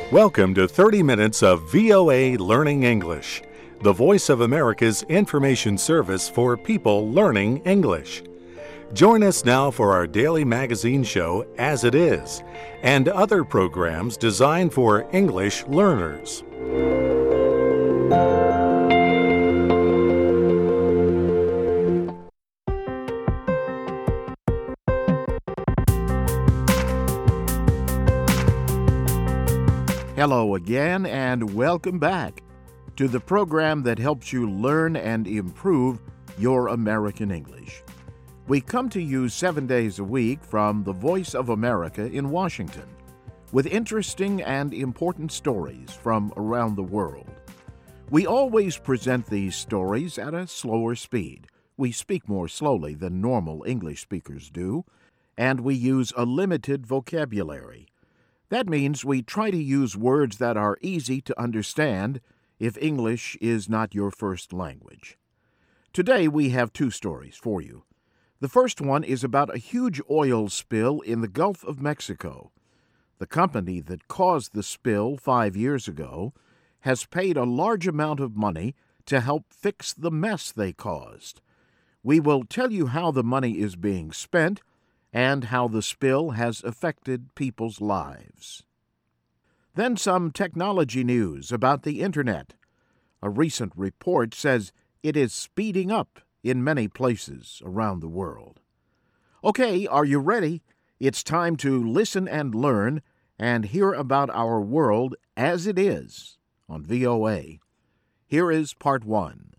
Welcome to 30 minutes of VOA Learning English, the Voice of America's information service for people learning English. Join us now for our daily magazine show, As It Is, and other programs designed for English learners. Hello again, and welcome back to the program that helps you learn and improve your American English. We come to you 7 days a week from the Voice of America in Washington with interesting and important stories from around the world. We always present these stories at a slower speed. We speak more slowly than normal English speakers do, and we use a limited vocabulary. That means we try to use words that are easy to understand if English is not your first language. Today we have two stories for you. The first one is about a huge oil spill in the Gulf of Mexico. The company that caused the spill 5 years ago has paid a large amount of money to help fix the mess they caused. We will tell you how the money is being spent and how the spill has affected people's lives. Then some technology news about the Internet. A recent report says it is speeding up in many places around the world. Okay, are you ready? It's time to listen and learn and hear about our world as it is on VOA. Here is part 1.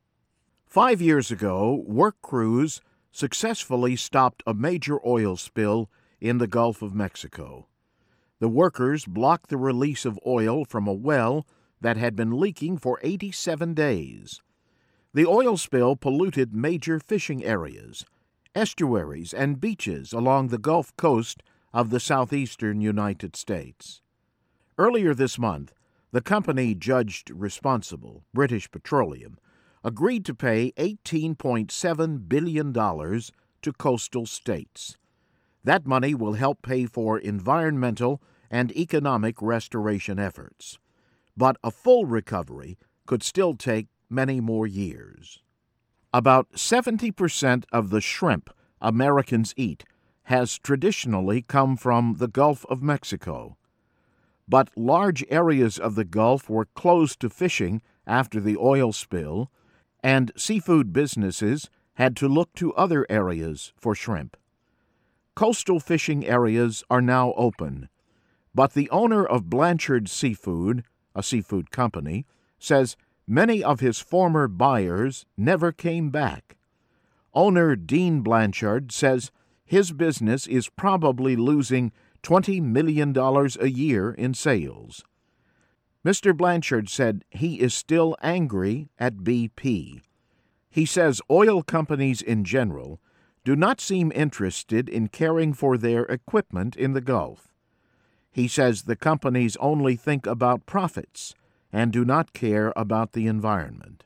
5 years ago, work crews successfully stopped a major oil spill in the Gulf of Mexico. The workers blocked the release of oil from a well that had been leaking for 87 days. The oil spill polluted major fishing areas, estuaries, and beaches along the Gulf Coast of the southeastern United States. Earlier this month, the company judged responsible, British Petroleum, agreed to pay $18.7 billion to coastal states. That money will help pay for environmental and economic restoration efforts. But a full recovery could still take many more years. About 70% of the shrimp Americans eat has traditionally come from the Gulf of Mexico. But large areas of the Gulf were closed to fishing after the oil spill, and seafood businesses had to look to other areas for shrimp. Coastal fishing areas are now open, but the owner of Blanchard Seafood, a seafood company, says many of his former buyers never came back. Owner Dean Blanchard says his business is probably losing $20 million a year in sales. Mr. Blanchard said he is still angry at BP. He says oil companies in general do not seem interested in caring for their equipment in the Gulf. He says the companies only think about profits and do not care about the environment.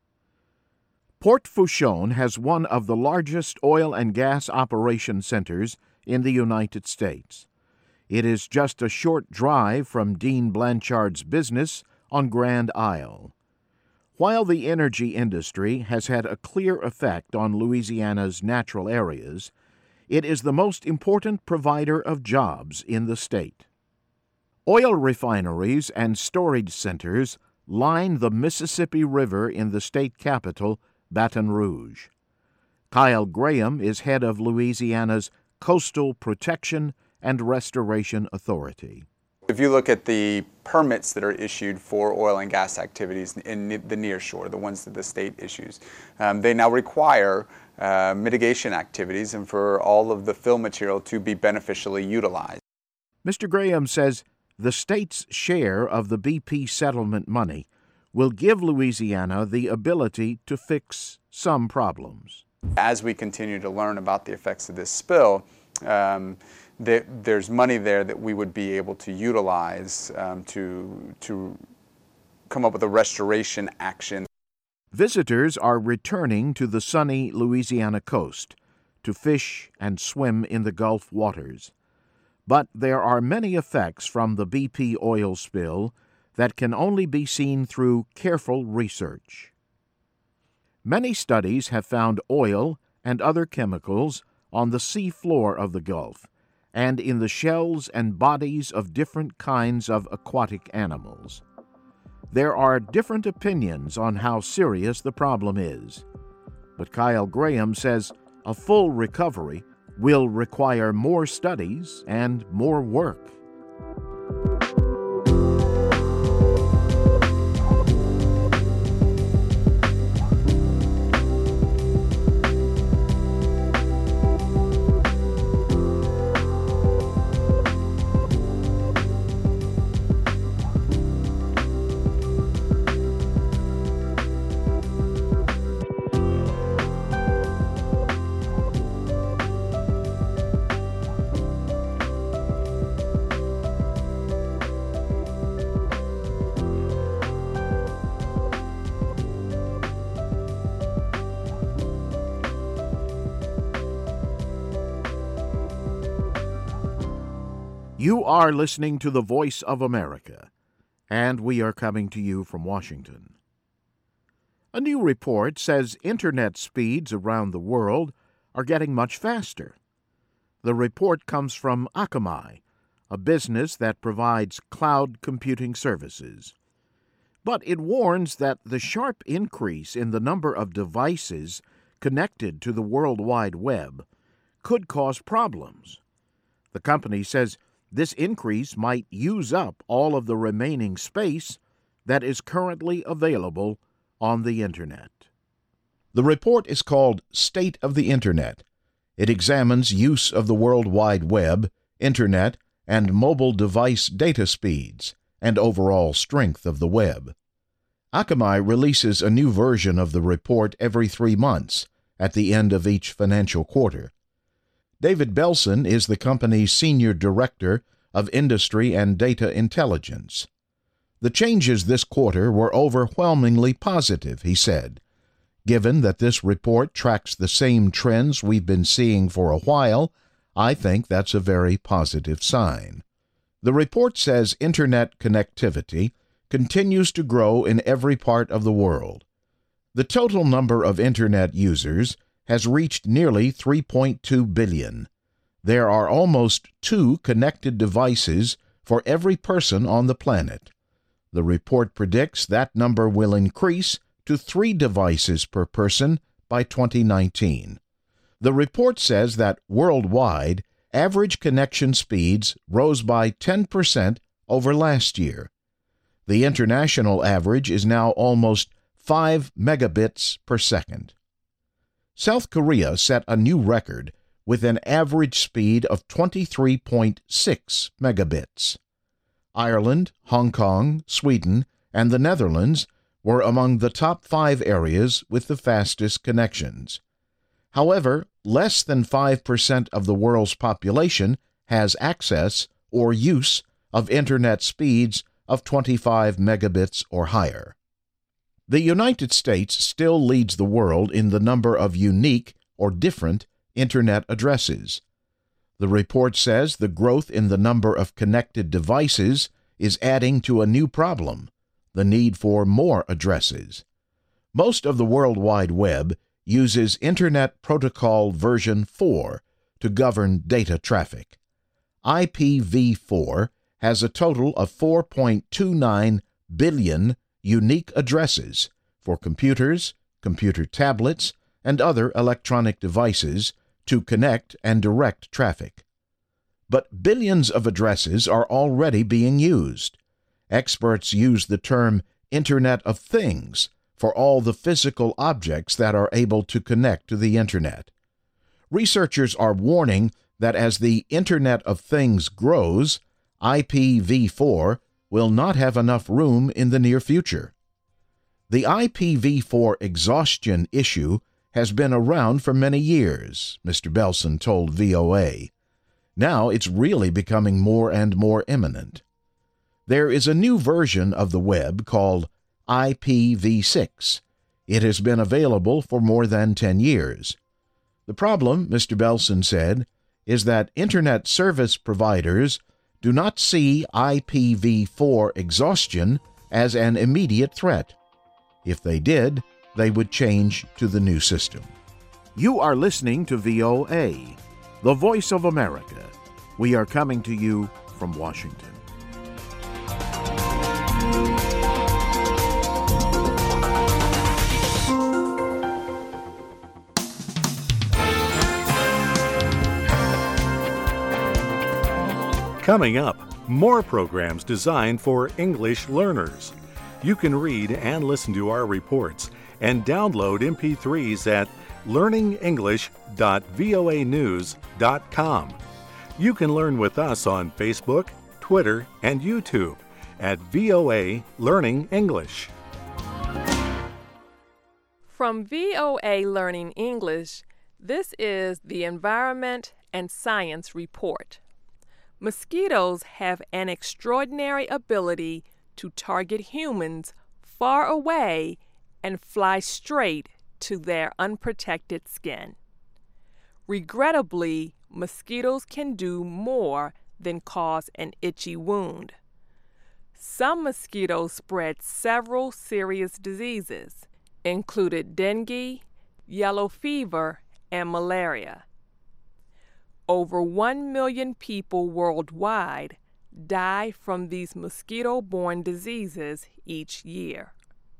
Port Fourchon has one of the largest oil and gas operation centers in the United States. It is just a short drive from Dean Blanchard's business on Grand Isle. While the energy industry has had a clear effect on Louisiana's natural areas, it is the most important provider of jobs in the state. Oil refineries and storage centers line the Mississippi River in the state capital, Baton Rouge. Kyle Graham is head of Louisiana's Coastal Protection and Restoration Authority. If you look at the permits that are issued for oil and gas activities in the near shore, the ones that the state issues, they now require mitigation activities and for all of the fill material to be beneficially utilized. Mr. Graham says the state's share of the BP settlement money will give Louisiana the ability to fix some problems. As we continue to learn about the effects of this spill, there's money there that we would be able to utilize to come up with a restoration action. Visitors are returning to the sunny Louisiana coast to fish and swim in the Gulf waters. But there are many effects from the BP oil spill that can only be seen through careful research. Many studies have found oil and other chemicals on the sea floor of the Gulf and in the shells and bodies of different kinds of aquatic animals. There are different opinions on how serious the problem is, but Kyle Graham says a full recovery will require more studies and more work. You are listening to the Voice of America, and we are coming to you from Washington. A new report says Internet speeds around the world are getting much faster. The report comes from Akamai, a business that provides cloud computing services. But it warns that the sharp increase in the number of devices connected to the World Wide Web could cause problems. The company says this increase might use up all of the remaining space that is currently available on the Internet. The report is called State of the Internet. It examines use of the World Wide Web, Internet, and mobile device data speeds, and overall strength of the web. Akamai releases a new version of the report every 3 months, at the end of each financial quarter. David Belson is the company's Senior Director of Industry and Data Intelligence. The changes this quarter were overwhelmingly positive, he said. Given that this report tracks the same trends we've been seeing for a while, I think that's a very positive sign. The report says Internet connectivity continues to grow in every part of the world. The total number of Internet users has reached nearly 3.2 billion. There are almost 2 connected devices for every person on the planet. The report predicts that number will increase to 3 devices per person by 2019. The report says that worldwide, average connection speeds rose by 10% over last year. The international average is now almost 5 megabits per second. South Korea set a new record with an average speed of 23.6 megabits. Ireland, Hong Kong, Sweden, and the Netherlands were among the top 5 areas with the fastest connections. However, less than 5% of the world's population has access or use of Internet speeds of 25 megabits or higher. The United States still leads the world in the number of unique or different Internet addresses. The report says the growth in the number of connected devices is adding to a new problem, the need for more addresses. Most of the World Wide Web uses Internet Protocol version 4 to govern data traffic. IPv4 has a total of 4.29 billion unique addresses for computers, computer tablets, and other electronic devices to connect and direct traffic. But billions of addresses are already being used. Experts use the term Internet of Things for all the physical objects that are able to connect to the Internet. Researchers are warning that as the Internet of Things grows, IPv4 will not have enough room in the near future. The IPv4 exhaustion issue has been around for many years, Mr. Belson told VOA. Now it's really becoming more and more imminent. There is a new version of the web called IPv6. It has been available for more than 10 years. The problem, Mr. Belson said, is that Internet service providers do not see IPv4 exhaustion as an immediate threat. If they did, they would change to the new system. You are listening to VOA, the voice of America. We are coming to you from Washington. Coming up, more programs designed for English learners. You can read and listen to our reports and download MP3s at learningenglish.voanews.com. You can learn with us on Facebook, Twitter, and YouTube at VOA Learning English. From VOA Learning English, this is the Environment and Science Report. Mosquitoes have an extraordinary ability to target humans far away and fly straight to their unprotected skin. Regrettably, mosquitoes can do more than cause an itchy wound. Some mosquitoes spread several serious diseases, including dengue, yellow fever, and malaria. Over 1 million people worldwide die from these mosquito-borne diseases each year.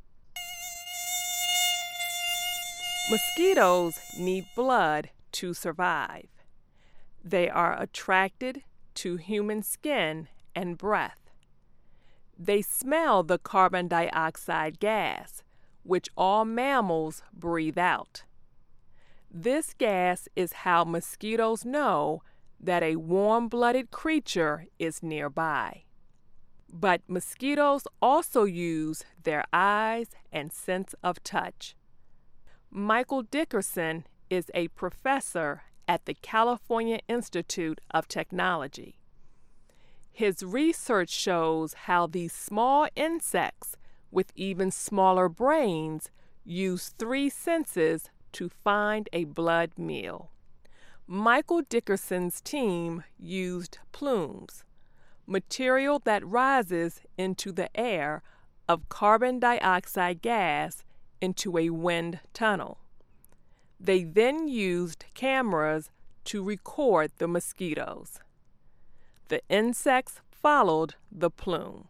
Mosquitoes need blood to survive. They are attracted to human skin and breath. They smell the carbon dioxide gas, which all mammals breathe out. This gas is how mosquitoes know that a warm-blooded creature is nearby. But mosquitoes also use their eyes and sense of touch. Michael Dickerson is a professor at the California Institute of Technology. His research shows how these small insects with even smaller brains use 3 senses to find a blood meal. Michael Dickerson's team used plumes, material that rises into the air of carbon dioxide gas into a wind tunnel. They then used cameras to record the mosquitoes. The insects followed the plume.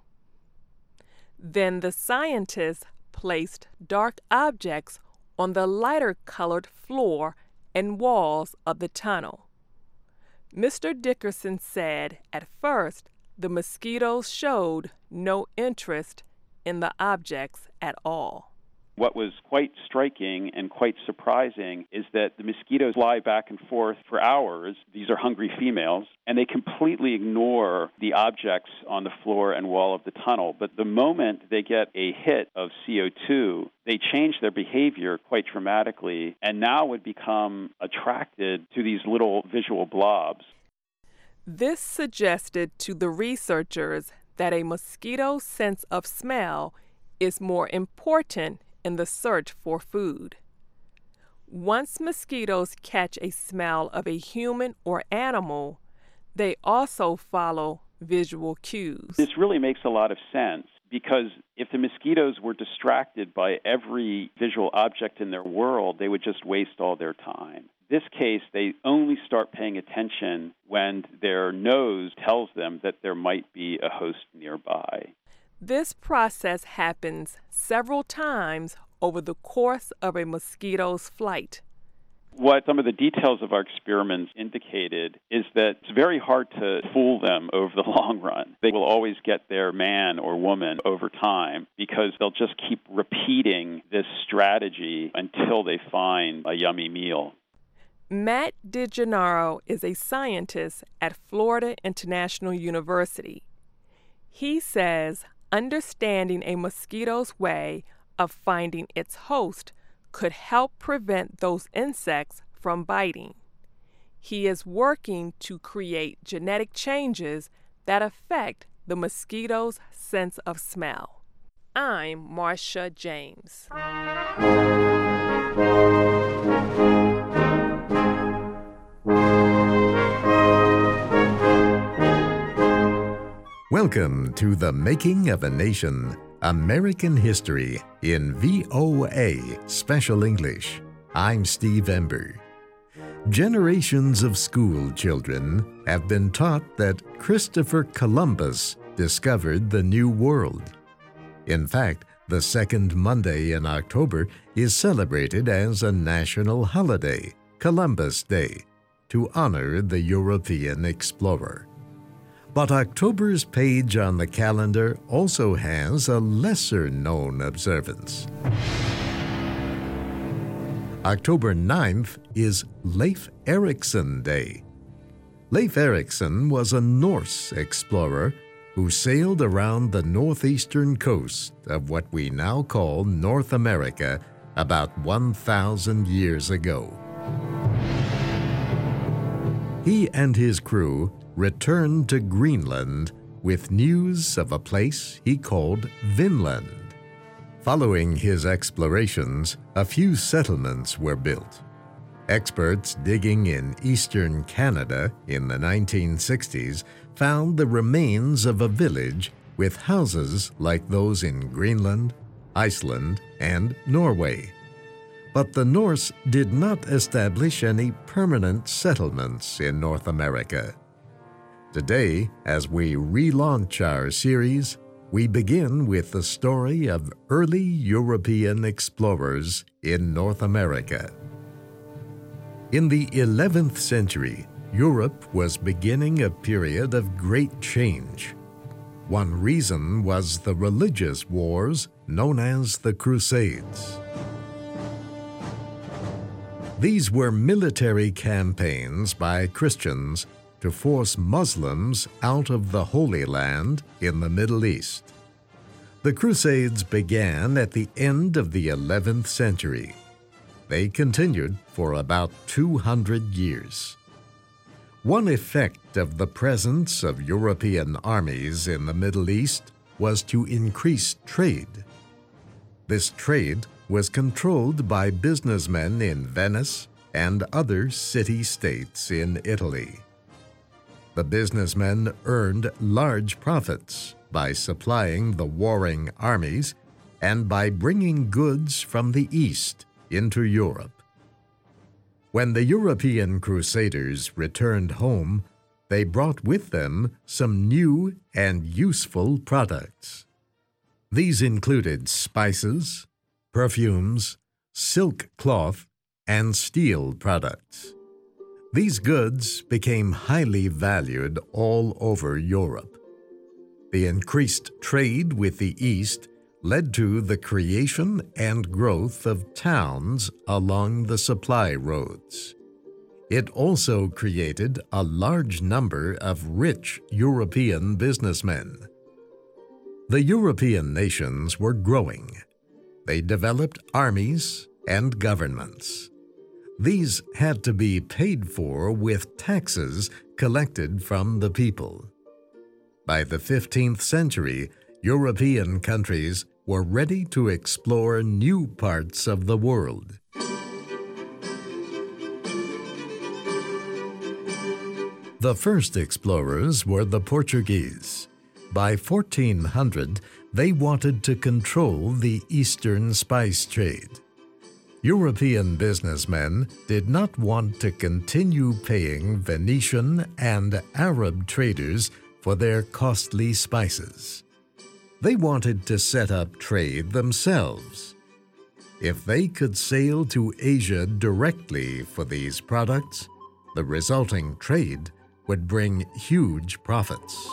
Then the scientists placed dark objects on the lighter-colored floor and walls of the tunnel. Mr. Dickerson said at first the mosquitoes showed no interest in the objects at all. What was quite striking and quite surprising is that the mosquitoes fly back and forth for hours. These are hungry females, and they completely ignore the objects on the floor and wall of the tunnel. But the moment they get a hit of CO2, they change their behavior quite dramatically and now would become attracted to these little visual blobs. This suggested to the researchers that a mosquito's sense of smell is more important in the search for food. Once mosquitoes catch a smell of a human or animal, they also follow visual cues. This really makes a lot of sense because if the mosquitoes were distracted by every visual object in their world, they would just waste all their time. In this case, they only start paying attention when their nose tells them that there might be a host nearby. This process happens several times over the course of a mosquito's flight. What some of the details of our experiments indicated is that it's very hard to fool them over the long run. They will always get their man or woman over time because they'll just keep repeating this strategy until they find a yummy meal. Matt DeGennaro is a scientist at Florida International University. He says understanding a mosquito's way of finding its host could help prevent those insects from biting. He is working to create genetic changes that affect the mosquito's sense of smell. I'm Marcia James. Welcome to The Making of a Nation, American History in VOA Special English. I'm Steve Ember. Generations of school children have been taught that Christopher Columbus discovered the New World. In fact, the second Monday in October is celebrated as a national holiday, Columbus Day, to honor the European explorer. But October's page on the calendar also has a lesser-known observance. October 9th is Leif Erikson Day. Leif Erikson was a Norse explorer who sailed around the northeastern coast of what we now call North America about 1,000 years ago. He and his crew returned to Greenland with news of a place he called Vinland. Following his explorations, a few settlements were built. Experts digging in eastern Canada in the 1960s found the remains of a village with houses like those in Greenland, Iceland, and Norway. But the Norse did not establish any permanent settlements in North America. Today, as we relaunch our series, we begin with the story of early European explorers in North America. In the 11th century, Europe was beginning a period of great change. One reason was the religious wars known as the Crusades. These were military campaigns by Christians to force Muslims out of the Holy Land in the Middle East. The Crusades began at the end of the 11th century. They continued for about 200 years. One effect of the presence of European armies in the Middle East was to increase trade. This trade was controlled by businessmen in Venice and other city-states in Italy. The businessmen earned large profits by supplying the warring armies and by bringing goods from the East into Europe. When the European Crusaders returned home, they brought with them some new and useful products. These included spices, perfumes, silk cloth, and steel products. These goods became highly valued all over Europe. The increased trade with the East led to the creation and growth of towns along the supply roads. It also created a large number of rich European businessmen. The European nations were growing. They developed armies and governments. These had to be paid for with taxes collected from the people. By the 15th century, European countries were ready to explore new parts of the world. The first explorers were the Portuguese. By 1400, they wanted to control the eastern spice trade. European businessmen did not want to continue paying Venetian and Arab traders for their costly spices. They wanted to set up trade themselves. If they could sail to Asia directly for these products, the resulting trade would bring huge profits.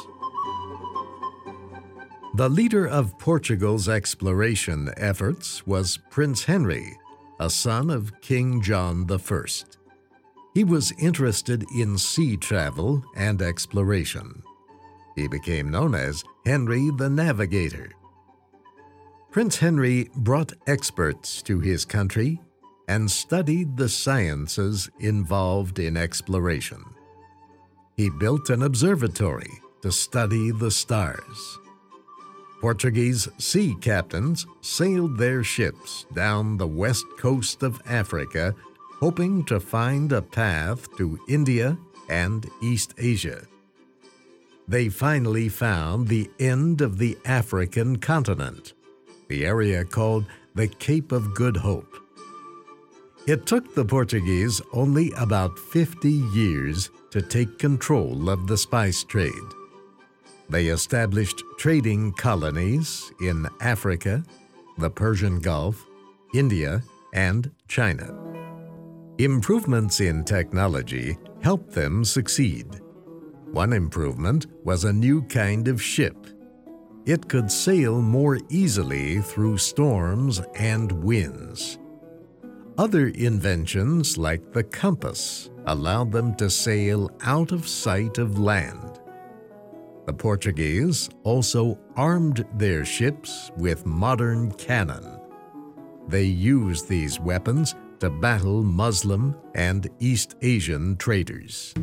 The leader of Portugal's exploration efforts was Prince Henry, a son of King John I. He was interested in sea travel and exploration. He became known as Henry the Navigator. Prince Henry brought experts to his country and studied the sciences involved in exploration. He built an observatory to study the stars. Portuguese sea captains sailed their ships down the west coast of Africa, hoping to find a path to India and East Asia. they finally found the end of the African continent, the area called the Cape of Good Hope. It took the Portuguese only about 50 years to take control of the spice trade. They established trading colonies in Africa, the Persian Gulf, India, and China. Improvements in technology helped them succeed. One improvement was a new kind of ship. It could sail more easily through storms and winds. Other inventions, like the compass, allowed them to sail out of sight of land. The Portuguese also armed their ships with modern cannon. They used these weapons to battle Muslim and East Asian traders.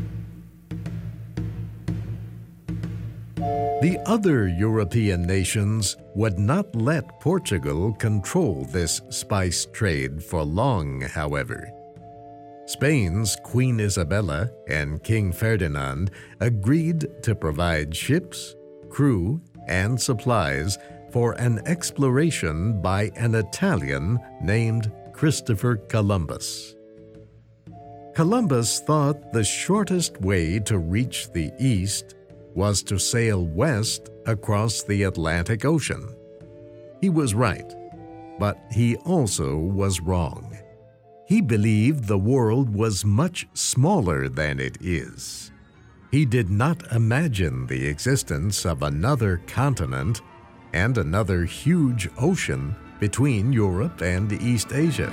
The other European nations would not let Portugal control this spice trade for long, however. Spain's Queen Isabella and King Ferdinand agreed to provide ships, crew, and supplies for an exploration by an Italian named Christopher Columbus. Columbus thought the shortest way to reach the East was to sail west across the Atlantic Ocean. He was right, but he also was wrong. He believed the world was much smaller than it is. He did not imagine the existence of another continent and another huge ocean between Europe and East Asia.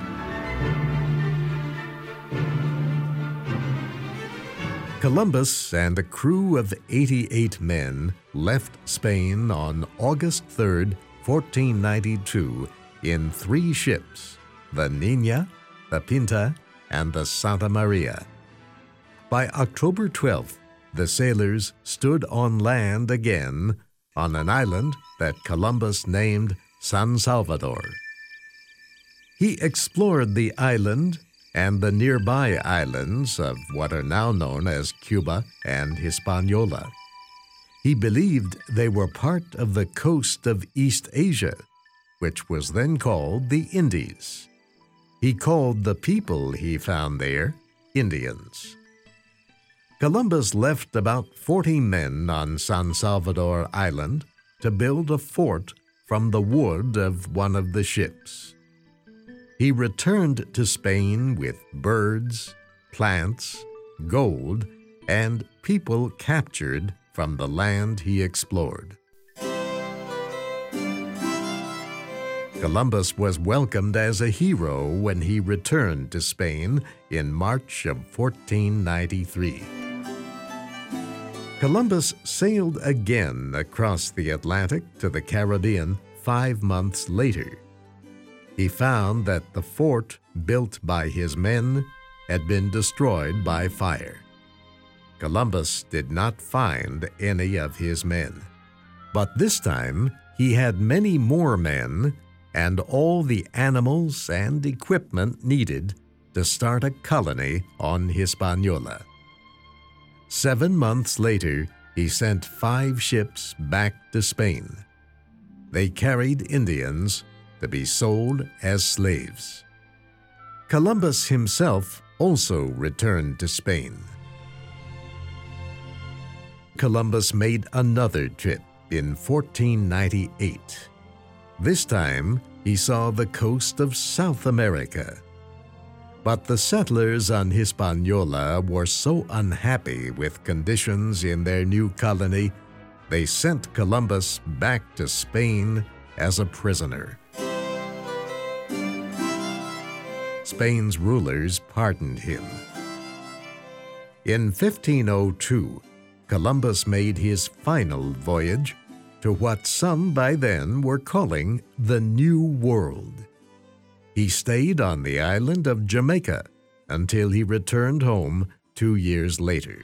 Columbus and a crew of 88 men left Spain on August 3, 1492, in 3 ships, the Niña, the Pinta, and the Santa Maria. By October 12th, the sailors stood on land again on an island that Columbus named San Salvador. He explored the island and the nearby islands of what are now known as Cuba and Hispaniola. He believed they were part of the coast of East Asia, which was then called the Indies. He called the people he found there Indians. Columbus left about 40 men on San Salvador Island to build a fort from the wood of one of the ships. He returned to Spain with birds, plants, gold, and people captured from the land he explored. Columbus was welcomed as a hero when he returned to Spain in March of 1493. Columbus sailed again across the Atlantic to the Caribbean 5 months later. He found that the fort built by his men had been destroyed by fire. Columbus did not find any of his men, but this time he had many more men and all the animals and equipment needed to start a colony on Hispaniola. 7 months later, he sent 5 ships back to Spain. They carried Indians to be sold as slaves. Columbus himself also returned to Spain. Columbus made another trip in 1498. This time, he saw the coast of South America. But the settlers on Hispaniola were so unhappy with conditions in their new colony, they sent Columbus back to Spain as a prisoner. Spain's rulers pardoned him. In 1502, Columbus made his final voyage to what some by then were calling the New World. He stayed on the island of Jamaica until he returned home 2 years later.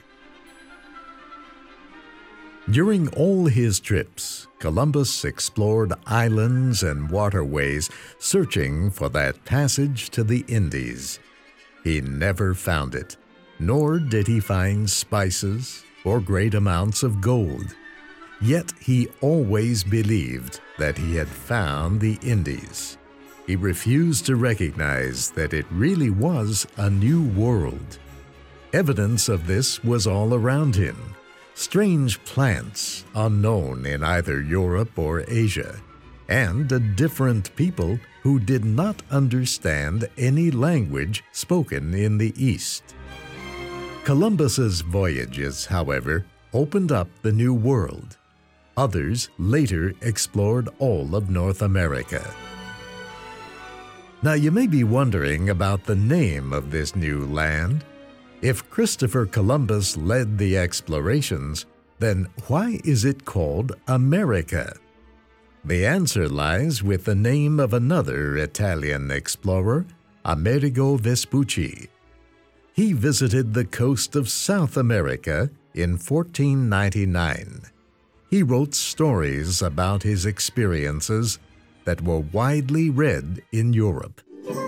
During all his trips, Columbus explored islands and waterways, searching for that passage to the Indies. He never found it, nor did he find spices, or great amounts of gold. Yet he always believed that he had found the Indies. He refused to recognize that it really was a new world. Evidence of this was all around him. Strange plants unknown in either Europe or Asia, and a different people who did not understand any language spoken in the East. Columbus's voyages, however, opened up the New World. Others later explored all of North America. Now you may be wondering about the name of this new land. If Christopher Columbus led the explorations, then why is it called America? The answer lies with the name of another Italian explorer, Amerigo Vespucci. He visited the coast of South America in 1499. He wrote stories about his experiences that were widely read in Europe.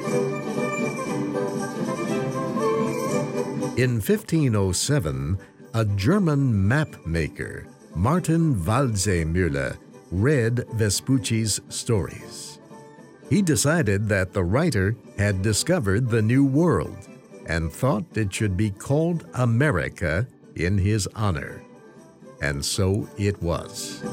In 1507, a German map maker, Martin Waldseemüller, read Vespucci's stories. He decided that the writer had discovered the New World and thought it should be called America in his honor. And so it was.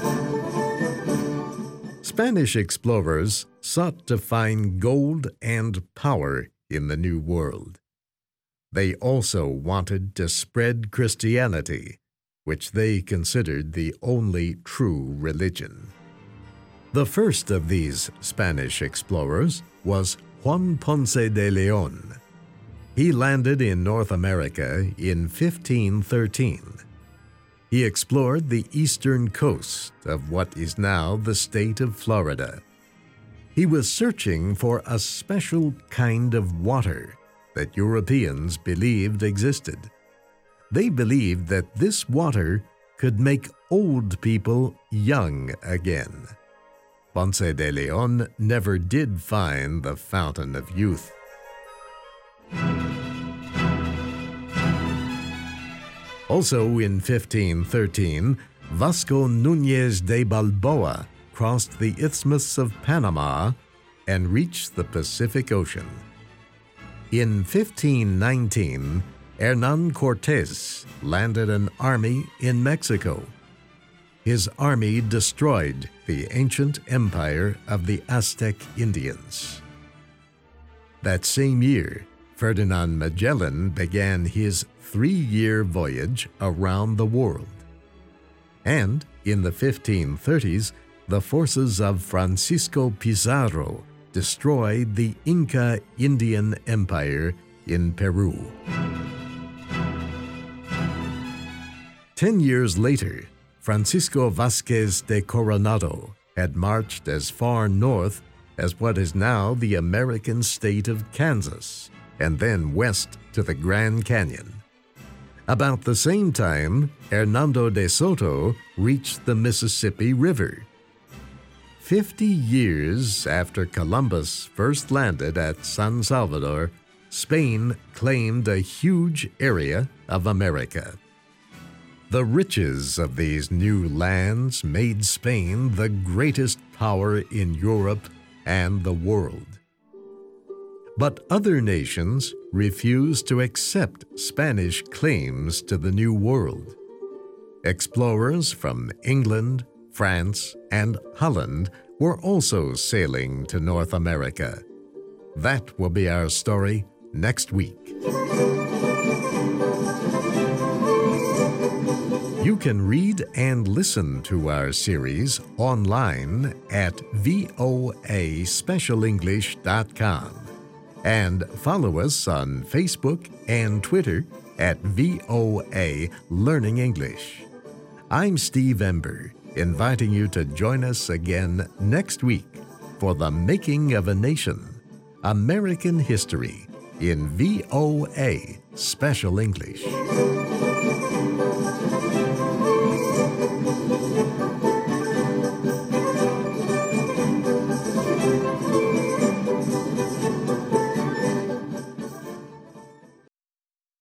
Spanish explorers sought to find gold and power in the New World. They also wanted to spread Christianity, which they considered the only true religion. The first of these Spanish explorers was Juan Ponce de León. He landed in North America in 1513. He explored the eastern coast of what is now the state of Florida. He was searching for a special kind of water that Europeans believed existed. They believed that this water could make old people young again. Ponce de León never did find the fountain of youth. Also in 1513, Vasco Núñez de Balboa crossed the Isthmus of Panama and reached the Pacific Ocean. In 1519, Hernán Cortés landed an army in Mexico. His army destroyed the ancient empire of the Aztec Indians. That same year, Ferdinand Magellan began his 3-year voyage around the world. And in the 1530s, the forces of Francisco Pizarro destroyed the Inca Indian Empire in Peru. 10 years later, Francisco Vázquez de Coronado had marched as far north as what is now the American state of Kansas, and then west to the Grand Canyon. About the same time, Hernando de Soto reached the Mississippi River. 50 years after Columbus first landed at San Salvador, Spain claimed a huge area of America. The riches of these new lands made Spain the greatest power in Europe and the world. But other nations refused to accept Spanish claims to the New World. Explorers from England, France, and Holland were also sailing to North America. That will be our story next week. You can read and listen to our series online at voaspecialenglish.com and follow us on Facebook and Twitter at VOA Learning English. I'm Steve Ember, inviting you to join us again next week for The Making of a Nation, American History in VOA Special English.